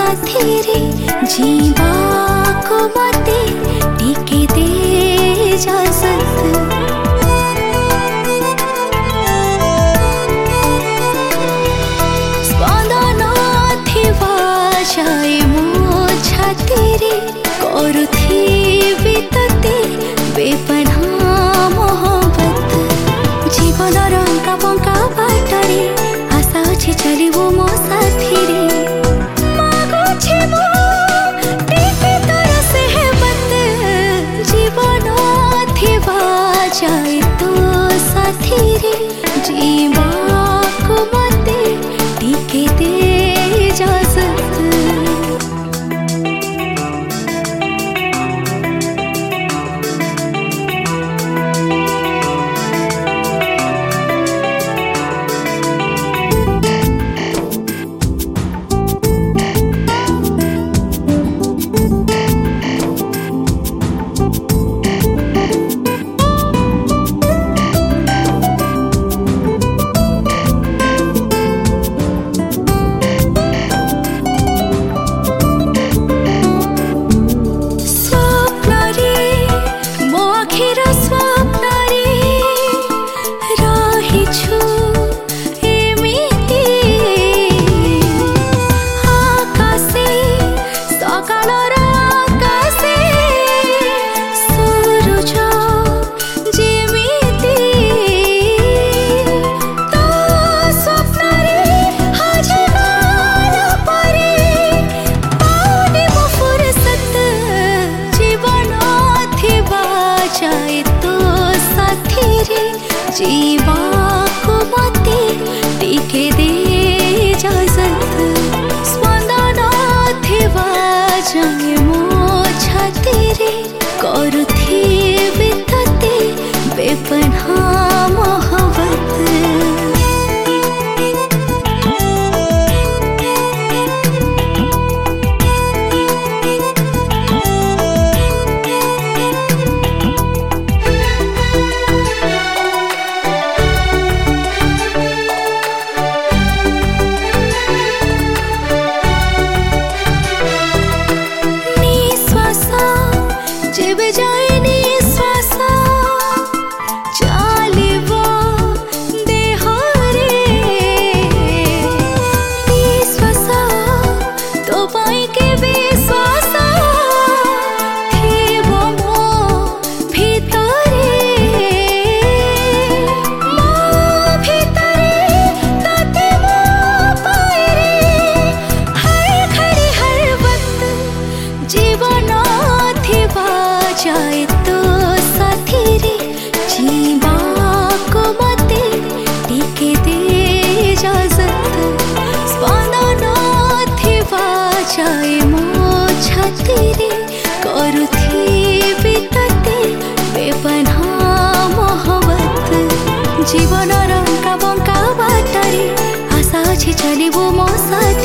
साथी रे जीवा को मते टिके दे इजाजत। स्पंदन थिवा जाए मो छाती रे करुथिबि तते बेपनाह मोहब्बत। जीवन रंका बंका बाटरे आशा अछि चलिबो मो साथी रे। मागुछि मो टिके तोर सेहबत। जीवन थिबा जाए तो साथी रे जीवा को मते टिके दे इजाजत। जीवा को मते टिके दे इजाजत। स्पंदन थिवा जाए मो छाती रे करुथिबि तते बेपनाह मोहब्बत। जेबे जाए निश्वास चालिबो देहरे विश्वास तो पाई के विश्वास थिबो मो भितरे। मो भितरे तते मो पाए हर घड़ी हर वक्त। जीवन थिबा जाए तो साथी रे जीवा को मते टिके दे इजाजत। स्पंदन थिबा जाए मो छाती रे करुथिबि तते बेपनाह मोहब्बत। जीवन रंका बंका बाटरे आशा अछि चलिबो मो साथी।